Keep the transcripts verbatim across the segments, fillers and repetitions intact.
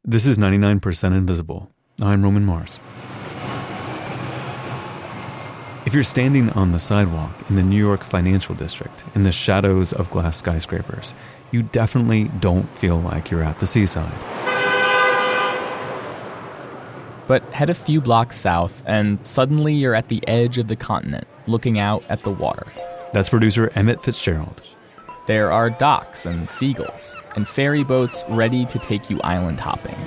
This is ninety-nine percent Invisible. I'm Roman Mars. If you're standing on the sidewalk in the New York financial district in the shadows of glass skyscrapers, you definitely don't feel like you're at the seaside. But head a few blocks south and suddenly you're at the edge of the continent, looking out at the water. That's producer Emmett Fitzgerald. There are docks and seagulls, and ferry boats ready to take you island hopping.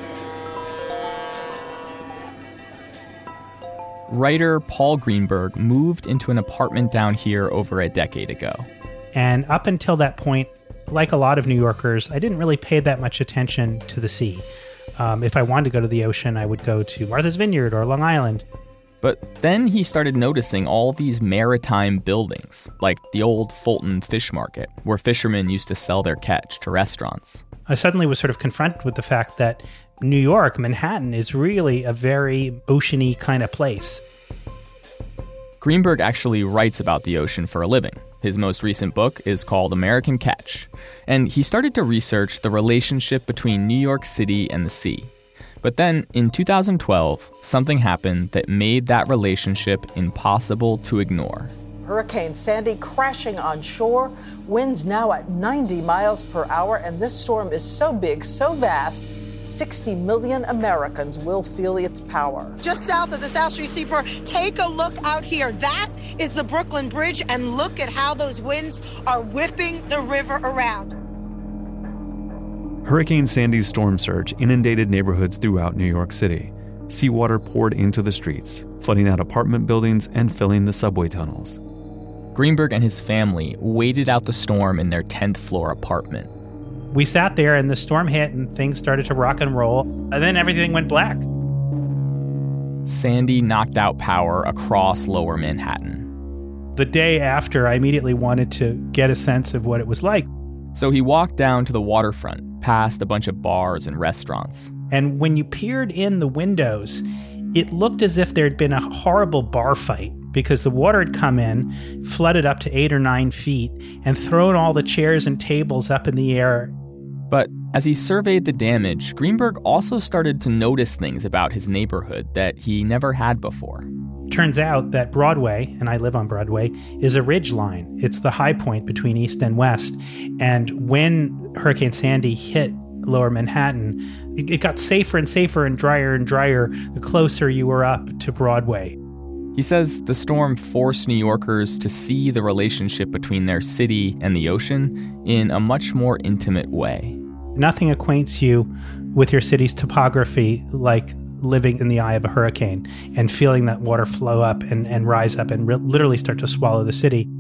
Writer Paul Greenberg moved into an apartment down here over a decade ago. And up until that point, like a lot of New Yorkers, I didn't really pay that much attention to the sea. Um, if I wanted to go to the ocean, I would go to Martha's Vineyard or Long Island. But then he started noticing all these maritime buildings, like the old Fulton Fish Market, where fishermen used to sell their catch to restaurants. I suddenly was sort of confronted with the fact that New York, Manhattan, is really a very oceany kind of place. Greenberg actually writes about the ocean for a living. His most recent book is called American Catch, and he started to research the relationship between New York City and the sea. But then, in two thousand twelve, something happened that made that relationship impossible to ignore. Hurricane Sandy crashing on shore, winds now at ninety miles per hour, and this storm is so big, so vast, sixty million Americans will feel its power. Just south of the South Street Seaport, take a look out here. That is the Brooklyn Bridge, and look at how those winds are whipping the river around. Hurricane Sandy's storm surge inundated neighborhoods throughout New York City. Seawater poured into the streets, flooding out apartment buildings and filling the subway tunnels. Greenberg and his family waited out the storm in their tenth floor apartment. We sat there and the storm hit and things started to rock and roll, and then everything went black. Sandy knocked out power across lower Manhattan. The day after, I immediately wanted to get a sense of what it was like. So he walked down to the waterfront, past a bunch of bars and restaurants. And when you peered in the windows, it looked as if there'd been a horrible bar fight because the water had come in, flooded up to eight or nine feet, and thrown all the chairs and tables up in the air. But as he surveyed the damage, Greenberg also started to notice things about his neighborhood that he never had before. Turns out that Broadway, and I live on Broadway, is a ridge line. It's the high point between East and West. And when Hurricane Sandy hit lower Manhattan, it got safer and safer and drier and drier the closer you were up to Broadway. He says the storm forced New Yorkers to see the relationship between their city and the ocean in a much more intimate way. Nothing acquaints you with your city's topography like living in the eye of a hurricane and feeling that water flow up and, and rise up and re- literally start to swallow the city.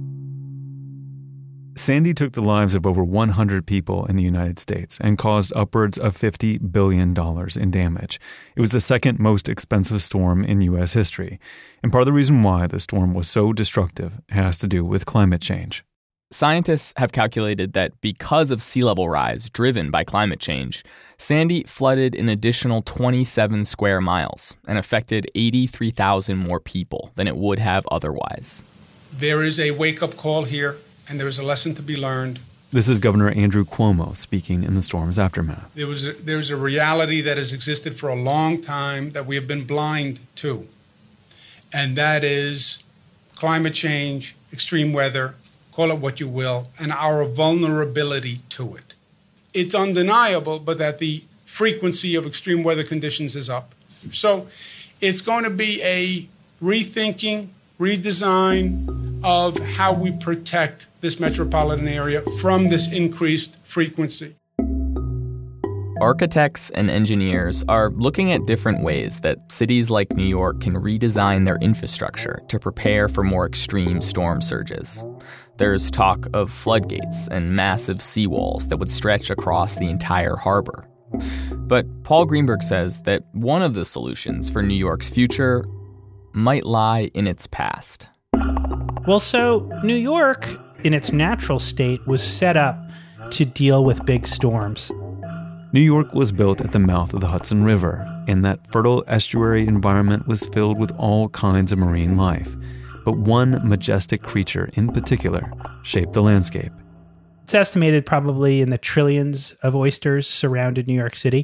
Sandy took the lives of over one hundred people in the United States and caused upwards of fifty billion dollars in damage. It was the second most expensive storm in U S history. And part of the reason why the storm was so destructive has to do with climate change. Scientists have calculated that because of sea level rise driven by climate change, Sandy flooded an additional twenty-seven square miles and affected eighty-three thousand more people than it would have otherwise. There is a wake-up call here, and there is a lesson to be learned. This is Governor Andrew Cuomo speaking in the storm's aftermath. There was a, there's a reality that has existed for a long time that we have been blind to, and that is climate change, extreme weather, call it what you will, and our vulnerability to it. It's undeniable, but that the frequency of extreme weather conditions is up. So it's going to be a rethinking, redesign of how we protect this metropolitan area from this increased frequency. Architects and engineers are looking at different ways that cities like New York can redesign their infrastructure to prepare for more extreme storm surges. There's talk of floodgates and massive seawalls that would stretch across the entire harbor. But Paul Greenberg says that one of the solutions for New York's future might lie in its past. Well, so New York, in its natural state, was set up to deal with big storms. New York was built at the mouth of the Hudson River, and that fertile estuary environment was filled with all kinds of marine life. But one majestic creature in particular shaped the landscape: It's estimated probably in the trillions of oysters surrounded New York City.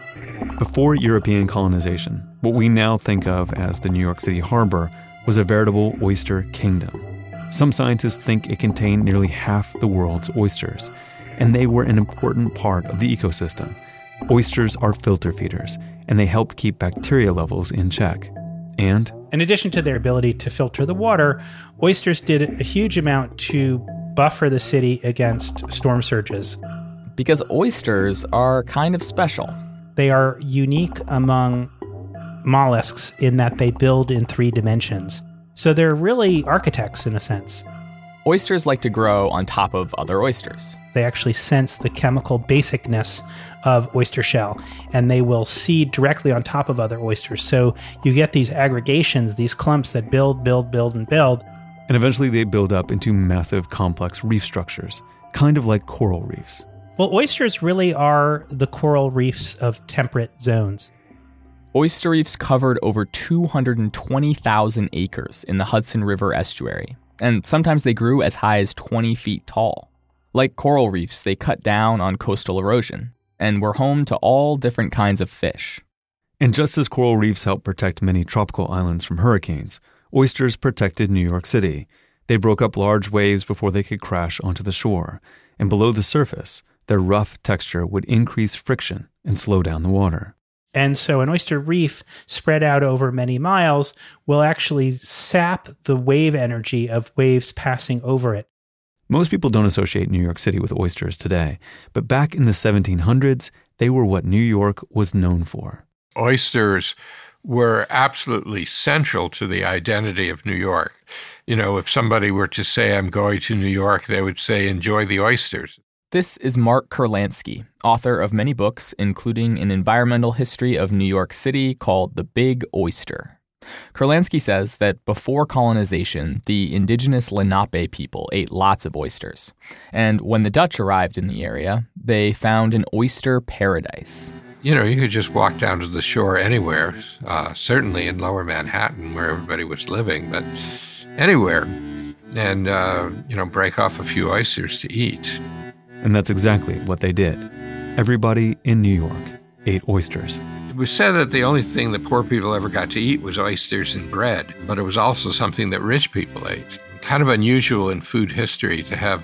Before European colonization, what we now think of as the New York City harbor was a veritable oyster kingdom. Some scientists think it contained nearly half the world's oysters, and they were an important part of the ecosystem. Oysters are filter feeders, and they helped keep bacteria levels in check. And in addition to their ability to filter the water, oysters did a huge amount to buffer the city against storm surges. Because oysters are kind of special. They are unique among mollusks in that they build in three dimensions. So they're really architects in a sense. Oysters like to grow on top of other oysters. They actually sense the chemical basicness of oyster shell, and they will seed directly on top of other oysters. So you get these aggregations, these clumps that build, build, build, and build. And eventually they build up into massive, complex reef structures, kind of like coral reefs. Well, oysters really are the coral reefs of temperate zones. Oyster reefs covered over two hundred twenty thousand acres in the Hudson River estuary, and sometimes they grew as high as twenty feet tall. Like coral reefs, they cut down on coastal erosion and were home to all different kinds of fish. And just as coral reefs help protect many tropical islands from hurricanes, oysters protected New York City. They broke up large waves before they could crash onto the shore, and below the surface, their rough texture would increase friction and slow down the water. And so an oyster reef spread out over many miles will actually sap the wave energy of waves passing over it. Most people don't associate New York City with oysters today, but back in the seventeen hundreds, they were what New York was known for. Oysters were absolutely central to the identity of New York. You know, if somebody were to say, I'm going to New York, they would say, enjoy the oysters. This is Mark Kurlansky, author of many books, including an environmental history of New York City called The Big Oyster. Kurlansky says that before colonization, the indigenous Lenape people ate lots of oysters. And when the Dutch arrived in the area, they found an oyster paradise. You know, you could just walk down to the shore anywhere, uh, certainly in Lower Manhattan where everybody was living, but anywhere, and, uh, you know, break off a few oysters to eat. And that's exactly what they did. Everybody in New York ate oysters. It was said that the only thing that poor people ever got to eat was oysters and bread, but it was also something that rich people ate. Kind of unusual in food history to have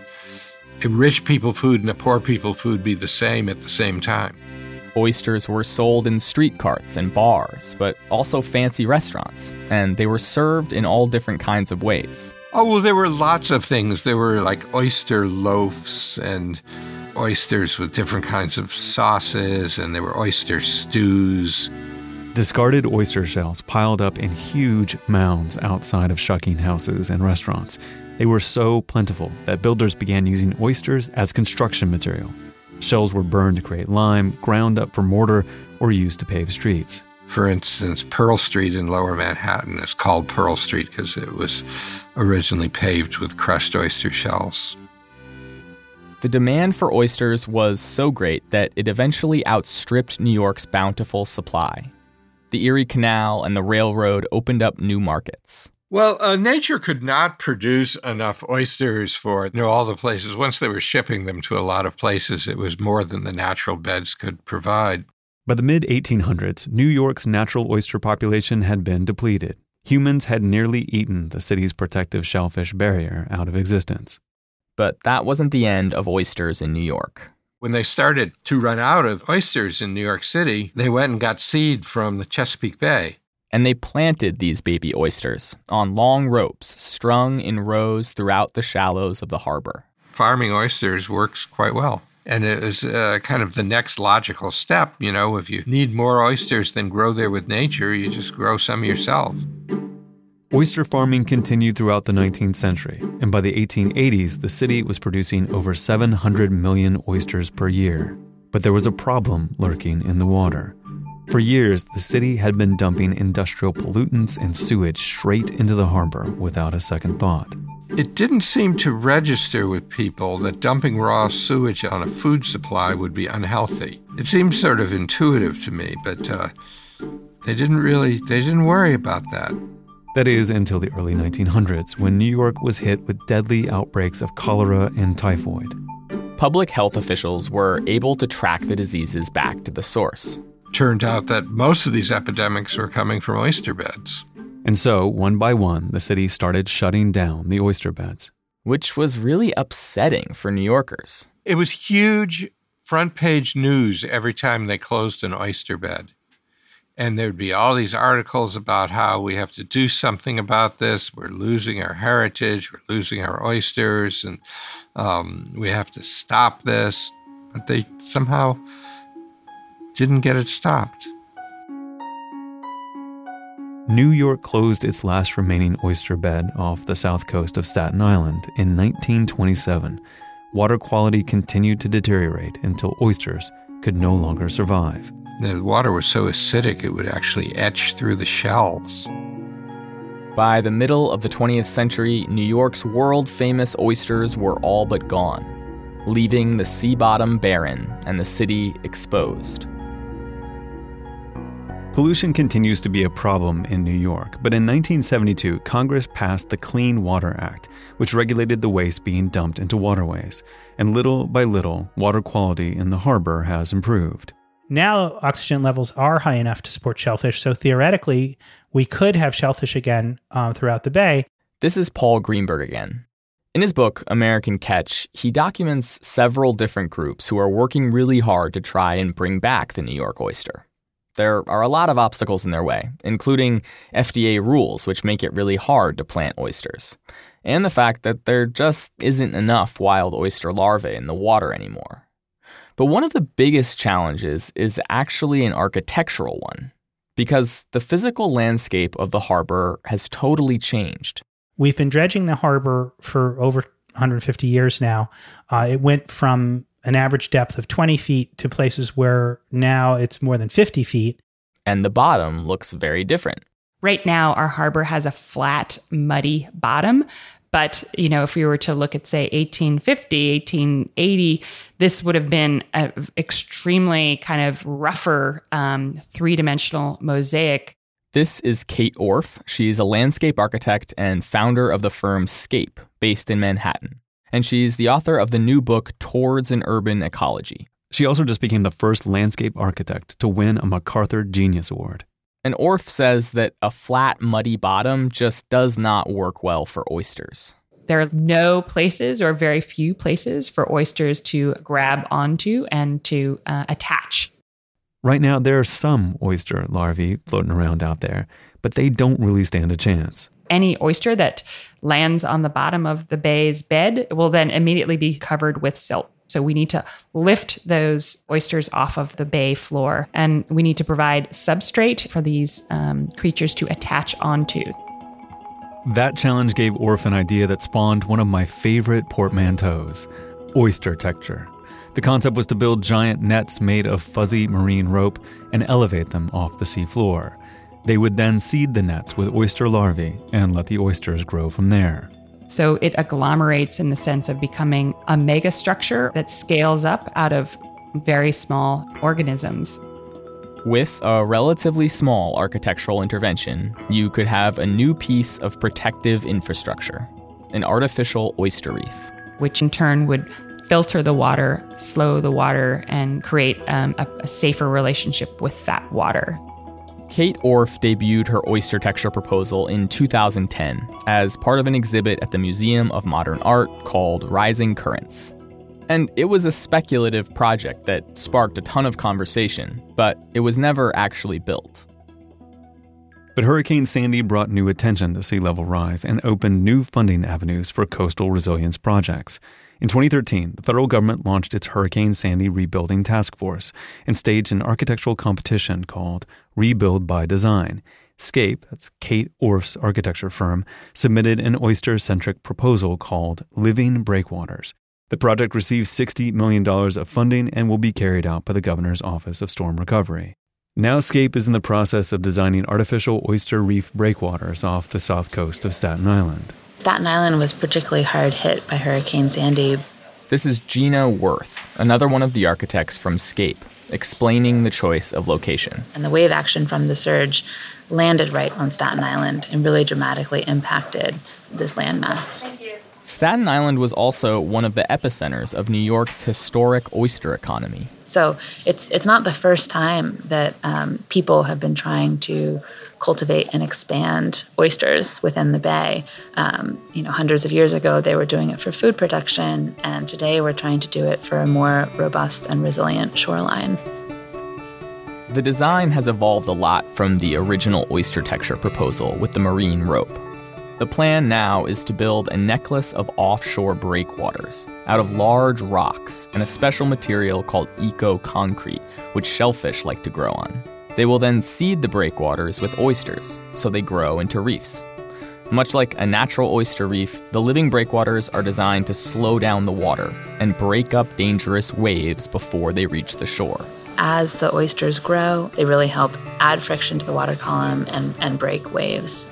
a rich people food and a poor people food be the same at the same time. Oysters were sold in street carts and bars, but also fancy restaurants, and they were served in all different kinds of ways. Oh, well, there were lots of things. There were like oyster loaves and oysters with different kinds of sauces, and there were oyster stews. Discarded oyster shells piled up in huge mounds outside of shucking houses and restaurants. They were so plentiful that builders began using oysters as construction material. Shells were burned to create lime, ground up for mortar, or used to pave streets. For instance, Pearl Street in Lower Manhattan is called Pearl Street because it was originally paved with crushed oyster shells. The demand for oysters was so great that it eventually outstripped New York's bountiful supply. The Erie Canal and the railroad opened up new markets. Well, uh, nature could not produce enough oysters for, you know, all the places. Once they were shipping them to a lot of places, it was more than the natural beds could provide. By the mid eighteen hundreds, New York's natural oyster population had been depleted. Humans had nearly eaten the city's protective shellfish barrier out of existence. But that wasn't the end of oysters in New York. When they started to run out of oysters in New York City, they went and got seed from the Chesapeake Bay. And they planted these baby oysters on long ropes strung in rows throughout the shallows of the harbor. Farming oysters works quite well. And it was uh, kind of the next logical step. You know, if you need more oysters than grow there with nature, you just grow some yourself. Oyster farming continued throughout the nineteenth century, and by the eighteen eighties, the city was producing over seven hundred million oysters per year. But there was a problem lurking in the water. For years, the city had been dumping industrial pollutants and sewage straight into the harbor without a second thought. It didn't seem to register with people that dumping raw sewage on a food supply would be unhealthy. It seemed sort of intuitive to me, but uh, they didn't really, they didn't worry about that. That is until the early nineteen hundreds, when New York was hit with deadly outbreaks of cholera and typhoid. public health officials were able to track the diseases back to the source. Turned out that most of these epidemics were coming from oyster beds. And so, one by one, the city started shutting down the oyster beds. Which was really upsetting for New Yorkers. It was huge front page news every time they closed an oyster bed. And there'd be all these articles about how we have to do something about this. We're losing our heritage. We're losing our oysters. And um, we have to stop this. But they somehow didn't get it stopped. New York closed its last remaining oyster bed off the south coast of Staten Island in nineteen twenty-seven. Water quality continued to deteriorate until oysters could no longer survive. The water was so acidic it would actually etch through the shells. By the middle of the twentieth century, New York's world-famous oysters were all but gone, leaving the sea bottom barren and the city exposed. Pollution continues to be a problem in New York, but in nineteen seventy-two, Congress passed the Clean Water Act, which regulated the waste being dumped into waterways. And little by little, water quality in the harbor has improved. Now oxygen levels are high enough to support shellfish, so theoretically, we could have shellfish again uh, throughout the bay. This is Paul Greenberg again. In his book, American Catch, he documents several different groups who are working really hard to try and bring back the New York oyster. There are a lot of obstacles in their way, including F D A rules, which make it really hard to plant oysters, and the fact that there just isn't enough wild oyster larvae in the water anymore. But one of the biggest challenges is actually an architectural one, because the physical landscape of the harbor has totally changed. We've been dredging the harbor for over one hundred fifty years now. Uh, it went from an average depth of twenty feet to places where now it's more than fifty feet. And the bottom looks very different. Right now, our harbor has a flat, muddy bottom. But, you know, if we were to look at, say, eighteen fifty, eighteen eighty, this would have been an extremely kind of rougher um, three-dimensional mosaic. This is Kate Orff. She's a landscape architect and founder of the firm Scape, based in Manhattan. And she's the author of the new book, Towards an Urban Ecology. She also just became the first landscape architect to win a MacArthur Genius Award. And Orff says that a flat, muddy bottom just does not work well for oysters. There are no places or very few places for oysters to grab onto and to uh, attach. Right now, there are some oyster larvae floating around out there, but they don't really stand a chance. Any oyster that lands on the bottom of the bay's bed will then immediately be covered with silt. So we need to lift those oysters off of the bay floor, and we need to provide substrate for these um, creatures to attach onto. That challenge gave Orff an idea that spawned one of my favorite portmanteaus, oyster texture. The concept was to build giant nets made of fuzzy marine rope and elevate them off the sea floor. They would then seed the nets with oyster larvae and let the oysters grow from there. So it agglomerates in the sense of becoming a megastructure that scales up out of very small organisms. With a relatively small architectural intervention, you could have a new piece of protective infrastructure, an artificial oyster reef. Which in turn would filter the water, slow the water, and create um, a, a safer relationship with that water. Kate Orff debuted her oyster texture proposal in two thousand ten as part of an exhibit at the Museum of Modern Art called Rising Currents. And it was a speculative project that sparked a ton of conversation, but it was never actually built. But Hurricane Sandy brought new attention to sea level rise and opened new funding avenues for coastal resilience projects. In twenty thirteen, the federal government launched its Hurricane Sandy Rebuilding Task Force and staged an architectural competition called Rebuild by Design. Scape, that's Kate Orff's architecture firm, submitted an oyster-centric proposal called Living Breakwaters. The project received sixty million dollars of funding and will be carried out by the governor's Office of Storm Recovery. Now Scape is in the process of designing artificial oyster reef breakwaters off the south coast of Staten Island. Staten Island was particularly hard hit by Hurricane Sandy. This is Gina Worth, another one of the architects from Scape, explaining the choice of location. And the wave action from the surge landed right on Staten Island and really dramatically impacted this landmass. Staten Island was also one of the epicenters of New York's historic oyster economy. So it's it's not the first time that um, people have been trying to cultivate and expand oysters within the bay. Um, you know, hundreds of years ago, they were doing it for food production, and today we're trying to do it for a more robust and resilient shoreline. The design has evolved a lot from the original oyster texture proposal with the marine rope. The plan now is to build a necklace of offshore breakwaters out of large rocks and a special material called eco-concrete, which shellfish like to grow on. They will then seed the breakwaters with oysters, so they grow into reefs. Much like a natural oyster reef, the living breakwaters are designed to slow down the water and break up dangerous waves before they reach the shore. As the oysters grow, they really help add friction to the water column and, and break waves.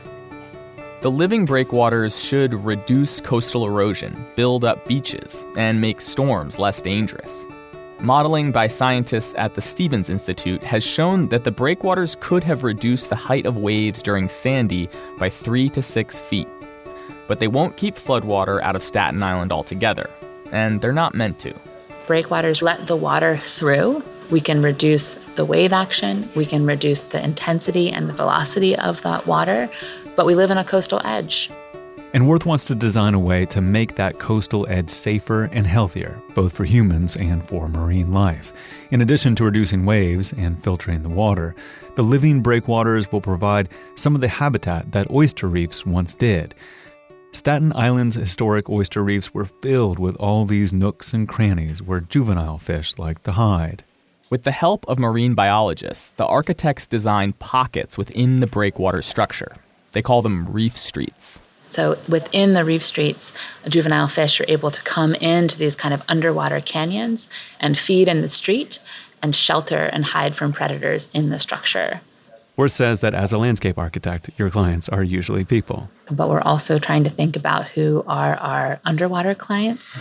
The living breakwaters should reduce coastal erosion, build up beaches, and make storms less dangerous. Modeling by scientists at the Stevens Institute has shown that the breakwaters could have reduced the height of waves during Sandy by three to six feet. But they won't keep floodwater out of Staten Island altogether, and they're not meant to. Breakwaters let the water through. We can reduce the wave action, we can reduce the intensity and the velocity of that water, but we live in a coastal edge. And Worth wants to design a way to make that coastal edge safer and healthier, both for humans and for marine life. In addition to reducing waves and filtering the water, the living breakwaters will provide some of the habitat that oyster reefs once did. Staten Island's historic oyster reefs were filled with all these nooks and crannies where juvenile fish liked to hide. With the help of marine biologists, the architects designed pockets within the breakwater structure. They call them reef streets. So within the reef streets, juvenile fish are able to come into these kind of underwater canyons and feed in the street and shelter and hide from predators in the structure. Worth says that as a landscape architect, your clients are usually people. But we're also trying to think about who are our underwater clients,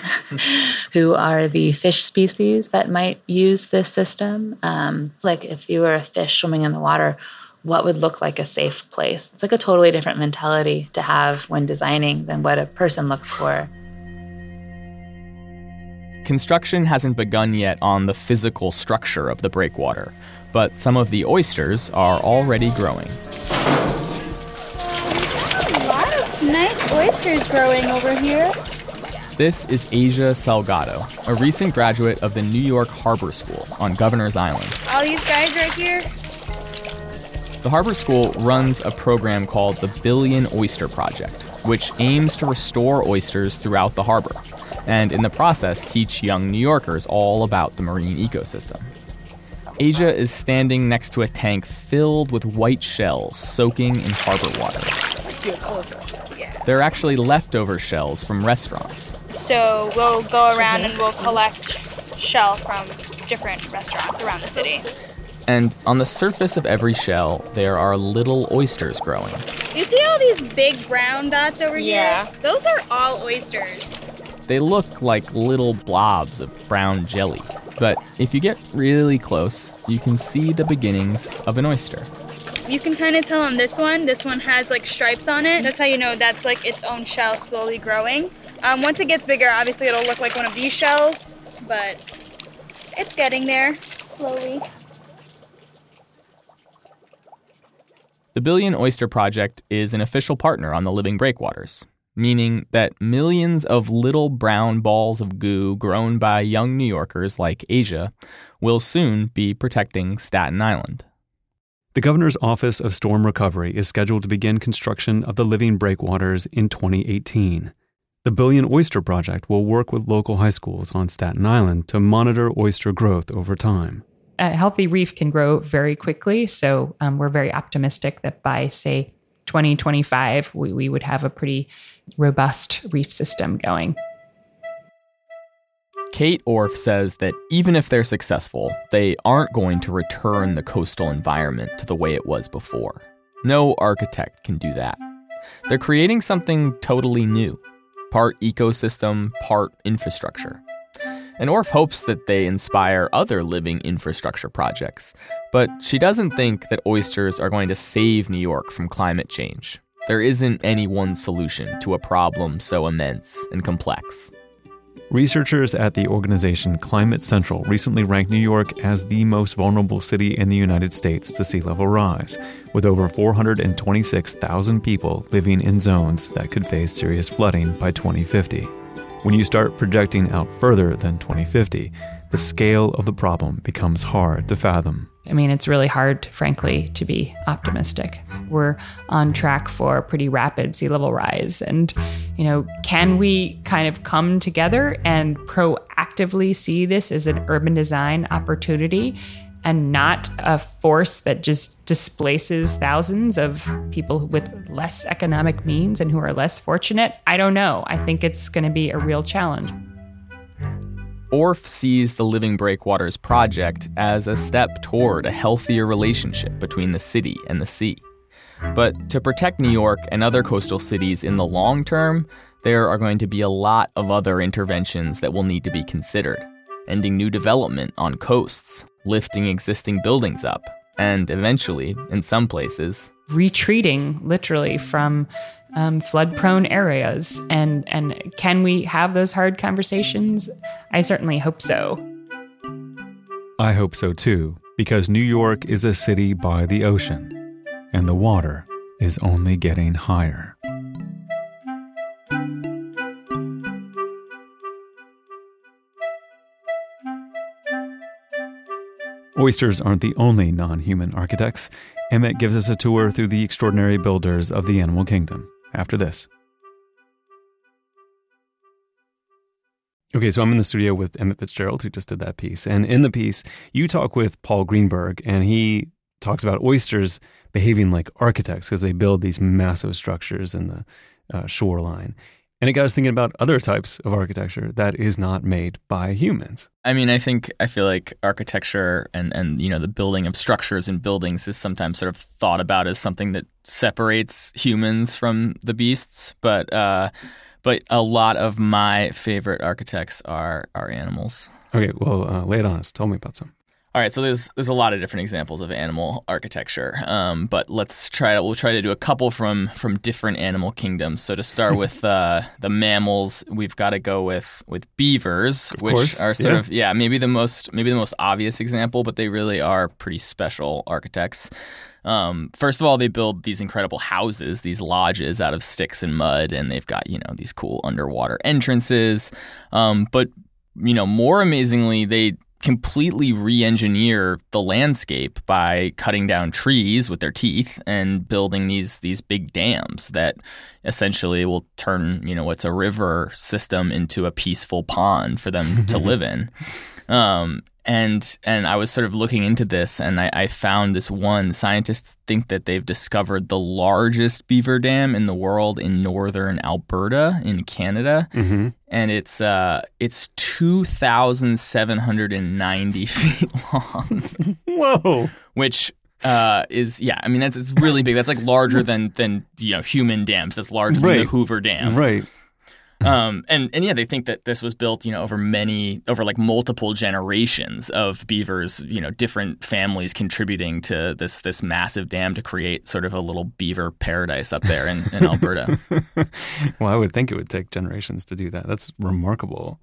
who are the fish species that might use this system. Um, like if you were a fish swimming in the water, what would look like a safe place? It's like a totally different mentality to have when designing than what a person looks for. Construction hasn't begun yet on the physical structure of the breakwater, but some of the oysters are already growing. A lot of nice oysters growing over here. This is Asia Salgado, a recent graduate of the New York Harbor School on Governor's Island. All these guys right here. The Harbor School runs a program called the Billion Oyster Project, which aims to restore oysters throughout the harbor, and in the process teach young New Yorkers all about the marine ecosystem. Asia is standing next to a tank filled with white shells soaking in harbor water. They're actually leftover shells from restaurants. So we'll go around and we'll collect shell from different restaurants around the city. And on the surface of every shell, there are little oysters growing. You see all these big brown dots over Yeah. here? Those are all oysters. They look like little blobs of brown jelly. But if you get really close, you can see the beginnings of an oyster. You can kind of tell on this one, this one has like stripes on it. That's how you know that's like its own shell slowly growing. Um, once it gets bigger, obviously it'll look like one of these shells, but it's getting there slowly. The Billion Oyster Project is an official partner on the living breakwaters, meaning that millions of little brown balls of goo grown by young New Yorkers like Asia will soon be protecting Staten Island. The Governor's Office of Storm Recovery is scheduled to begin construction of the living breakwaters in twenty eighteen. The Billion Oyster Project will work with local high schools on Staten Island to monitor oyster growth over time. A healthy reef can grow very quickly, so um, we're very optimistic that by, say, twenty twenty-five, we, we would have a pretty robust reef system going. Kate Orff says that even if they're successful, they aren't going to return the coastal environment to the way it was before. No architect can do that. They're creating something totally new, part ecosystem, part infrastructure. And Orff hopes that they inspire other living infrastructure projects, but she doesn't think that oysters are going to save New York from climate change. There isn't any one solution to a problem so immense and complex. Researchers at the organization Climate Central recently ranked New York as the most vulnerable city in the United States to sea level rise, with over four hundred twenty-six thousand people living in zones that could face serious flooding by twenty fifty. When you start projecting out further than twenty fifty, the scale of the problem becomes hard to fathom. I mean, it's really hard, frankly, to be optimistic. We're on track for a pretty rapid sea level rise. And, you know, can we kind of come together and proactively see this as an urban design opportunity and not a force that just displaces thousands of people with less economic means and who are less fortunate? I don't know. I think it's going to be a real challenge. O R F sees the Living Breakwaters project as a step toward a healthier relationship between the city and the sea. But to protect New York and other coastal cities in the long term, there are going to be a lot of other interventions that will need to be considered. Ending new development on coasts, lifting existing buildings up, and eventually, in some places, retreating literally from um, flood-prone areas. And, and can we have those hard conversations? I certainly hope so. I hope so too, because New York is a city by the ocean, and the water is only getting higher. Oysters aren't the only non-human architects. Emmett gives us a tour through the extraordinary builders of the animal kingdom after this. Okay, so I'm in the studio with Emmett Fitzgerald, who just did that piece. And in the piece, you talk with Paul Greenberg, and he talks about oysters behaving like architects because they build these massive structures in the uh, shoreline. And it got us thinking about other types of architecture that is not made by humans. I mean, I think, I feel like architecture and, and, you know, the building of structures and buildings is sometimes sort of thought about as something that separates humans from the beasts. But uh, but a lot of my favorite architects are, are animals. Okay, well, uh, lay it on us. Tell me about some. All right, so there's there's a lot of different examples of animal architecture, um, but let's try to we'll try to do a couple from from different animal kingdoms. So to start with uh, the mammals, we've got to go with with beavers, of which course. are sort yeah. of yeah maybe the most maybe the most obvious example, but they really are pretty special architects. Um, first of all, they build these incredible houses, these lodges out of sticks and mud, and they've got you know these cool underwater entrances. Um, but you know more amazingly, they completely re-engineer the landscape by cutting down trees with their teeth and building these these big dams that essentially will turn, you know, what's a river system into a peaceful pond for them to live in. Um, and and I was sort of looking into this, and I, I found this one. Scientists think that they've discovered the largest beaver dam in the world in northern Alberta in Canada. Mm-hmm. And it's uh, it's two thousand seven hundred ninety feet long. Whoa! Which uh, is yeah, I mean that's it's really big. That's like larger than than you know human dams. That's larger right. than the Hoover Dam. Right. Um, and, and yeah, they think that this was built, you know, over many, over like multiple generations of beavers, you know, different families contributing to this this massive dam to create sort of a little beaver paradise up there in, in Alberta. Well, I would think it would take generations to do that. That's remarkable.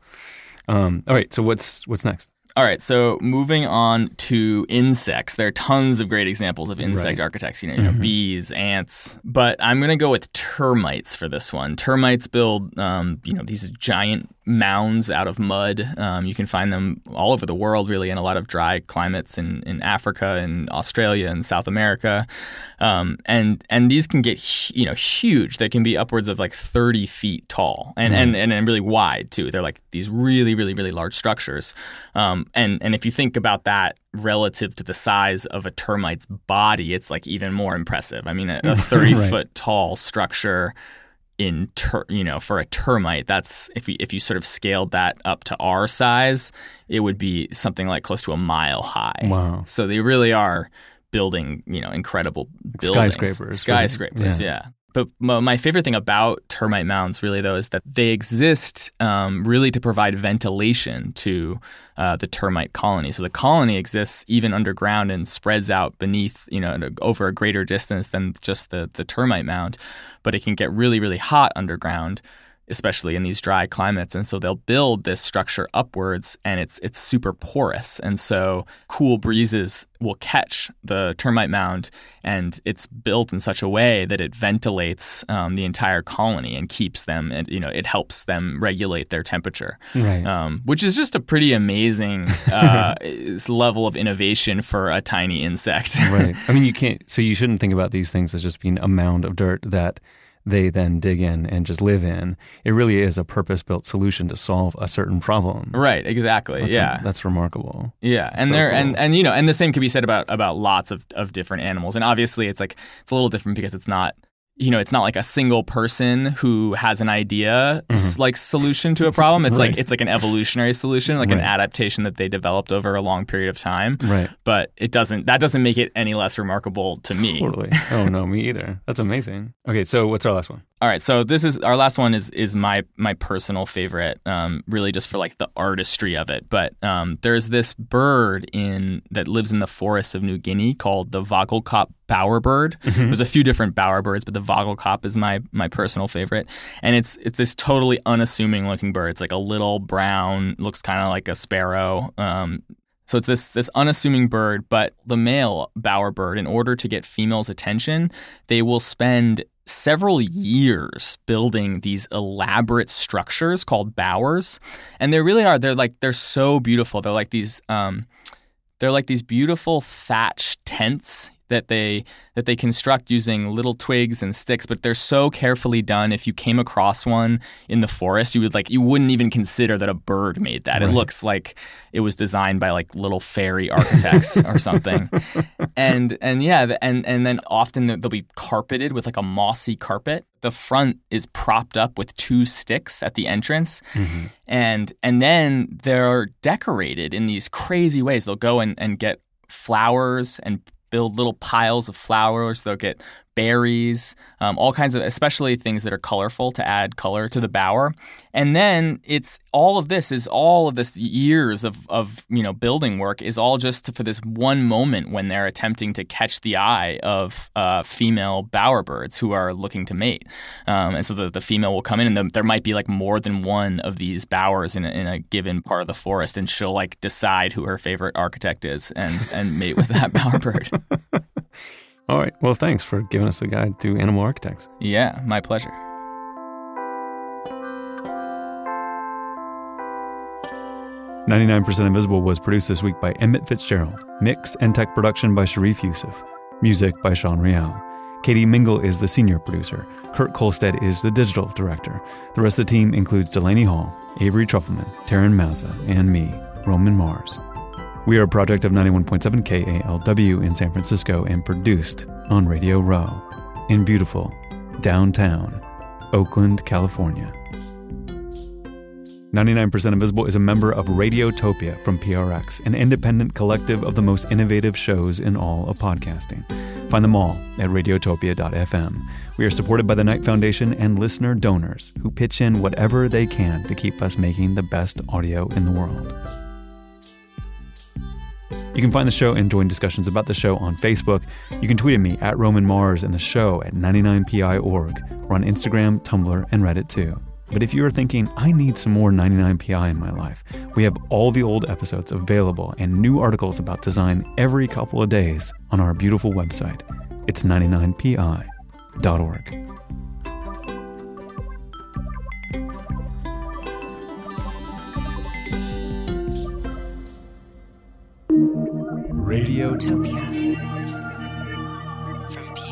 Um, all right, so what's what's next? All right, so moving on to insects. There are tons of great examples of insect right. architects, you know, you know bees, ants. But I'm going to go with termites for this one. Termites build, um, you know, these giant mounds out of mud. Um, you can find them all over the world, really, in a lot of dry climates in, in Africa and Australia and South America. Um, and and these can get, you know, huge. They can be upwards of like thirty feet tall and, mm. and, and, and really wide, too. They're like these really, really, really large structures. Um, and, and if you think about that relative to the size of a termite's body, it's like even more impressive. I mean, a thirty-foot right. tall structure in ter- you know for a termite, that's if you if you sort of scaled that up to our size, it would be something like close to a mile high. Wow! So they really are building, you know, incredible buildings. Skyscrapers. Skyscrapers, yeah. yeah. But my favorite thing about termite mounds really, though, is that they exist um, really to provide ventilation to uh, the termite colony. So the colony exists even underground and spreads out beneath, you know, over a greater distance than just the, the termite mound. But it can get really, really hot underground, especially in these dry climates. And so they'll build this structure upwards, and it's it's super porous. And so cool breezes will catch the termite mound, and it's built in such a way that it ventilates um, the entire colony and keeps them, and you know, it helps them regulate their temperature, right. um, which is just a pretty amazing uh, level of innovation for a tiny insect. Right. I mean, you can't, so you shouldn't think about these things as just being a mound of dirt that they then dig in and just live in. It really is a purpose-built solution to solve a certain problem. Right, exactly. That's yeah. A, that's remarkable. Yeah. And so there cool. and, and you know, and the same can be said about about lots of, of different animals. And obviously it's like it's a little different because it's not you know, it's not like a single person who has an idea mm-hmm. like solution to a problem. It's right. like it's like an evolutionary solution, like right. an adaptation that they developed over a long period of time. Right. But it doesn't that doesn't make it any less remarkable to me. Totally. Oh no, me either. That's amazing. Okay, so what's our last one? All right, so this is our last one is is my my personal favorite, um, really just for like the artistry of it. But um, there's this bird in that lives in the forests of New Guinea called the Vogelkop bowerbird. Mm-hmm. There's a few different bowerbirds, but the Vogelkop is my my personal favorite. And it's it's this totally unassuming looking bird. It's like a little brown, looks kind of like a sparrow. Um, So it's this this unassuming bird, but the male bowerbird, in order to get females' attention, they will spend several years building these elaborate structures called bowers. And they really are, they're like, they're so beautiful. They're like these, um, they're like these beautiful thatched tents that they that they construct using little twigs and sticks, but they're so carefully done. If you came across one in the forest, you would like you wouldn't even consider that a bird made that. Right. It looks like it was designed by like little fairy architects or something. And and yeah, and and then often they'll be carpeted with like a mossy carpet. The front is propped up with two sticks at the entrance, mm-hmm. and and then they're decorated in these crazy ways. They'll go and, and get flowers and build little piles of flowers. They'll get berries, um, all kinds of, especially things that are colorful to add color to the bower. And then it's all of this is all of this years of, of you know, building work is all just for this one moment when they're attempting to catch the eye of uh, female bowerbirds who are looking to mate. Um, and so the, the female will come in, and the, there might be like more than one of these bowers in a, in a given part of the forest, and she'll like decide who her favorite architect is and, and mate with that bowerbird. All right. Well, thanks for giving us a guide to animal architects. Yeah, my pleasure. ninety-nine percent Invisible was produced this week by Emmett Fitzgerald. Mix and tech production by Sharif Youssef. Music by Sean Real. Katie Mingle is the senior producer. Kurt Kolstad is the digital director. The rest of the team includes Delaney Hall, Avery Trufelman, Taryn Mazza, and me, Roman Mars. We are a project of ninety-one point seven K A L W in San Francisco and produced on Radio Row in beautiful downtown Oakland, California. ninety-nine percent Invisible is a member of Radiotopia from P R X, an independent collective of the most innovative shows in all of podcasting. Find them all at radiotopia dot f m. We are supported by the Knight Foundation and listener donors who pitch in whatever they can to keep us making the best audio in the world. You can find the show and join discussions about the show on Facebook. You can tweet at me at Roman Mars and the show at ninety-nine P I dot org. We're on Instagram, Tumblr, and Reddit too. But if you're thinking, I need some more ninety-nine P I in my life, we have all the old episodes available and new articles about design every couple of days on our beautiful website. It's ninety-nine P I dot org. Radiotopia from P